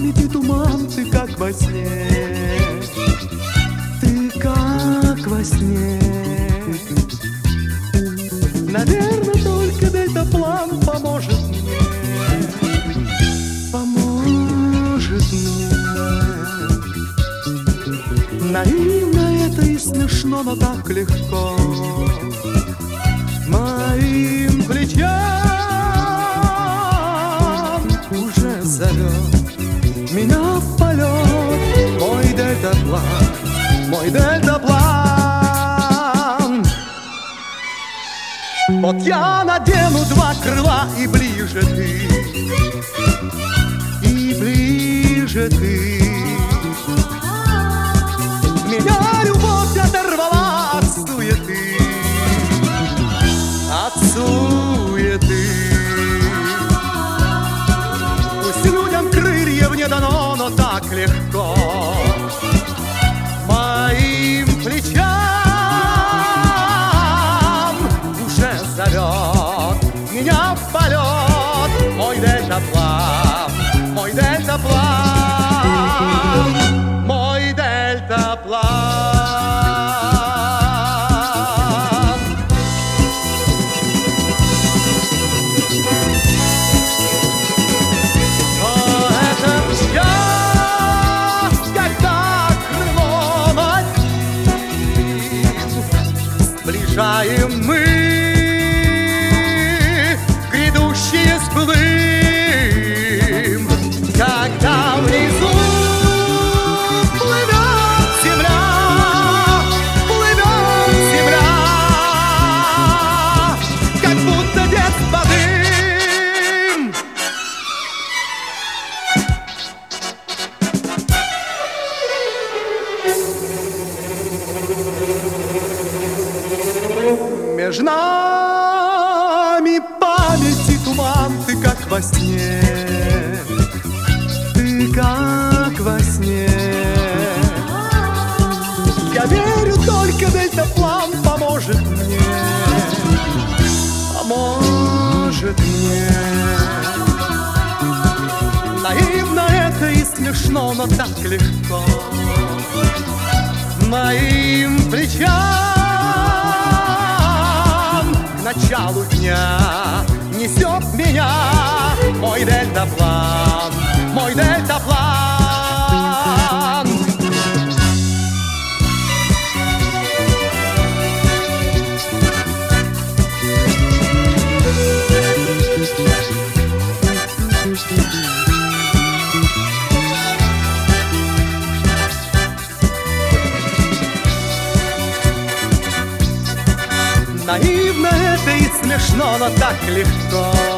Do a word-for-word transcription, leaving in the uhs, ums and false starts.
памяти туман, ты как во сне, ты как во сне. Наверное, только дельтаплан поможет мне, поможет мне. Наивно это и смешно, но так легко моим плечам уже зовет меня в полет мой дельтаплан, мой дельтаплан. Вот я надену два крыла, и ближе ты, и ближе ты. Меня любовь оторвала от суеты, от суеты. Пусть людям крыльев не дано, но так легко моим плечам уже зовет меня в полет мой дельтаплан, мой дельтаплан, мой дельтаплан. Сближаем мы грядущие сплым, когда внизу плывет земля, плывет земля, как будто детство дым. Между нами памяти туман, ты как во сне, ты как во сне. Я верю, только дельтаплан поможет мне, поможет мне. Наивно это и смешно, но так легко моим плечам к началу дня несет меня мой дельтаплан, мой дельтаплан. Наивно это и смешно, но так легко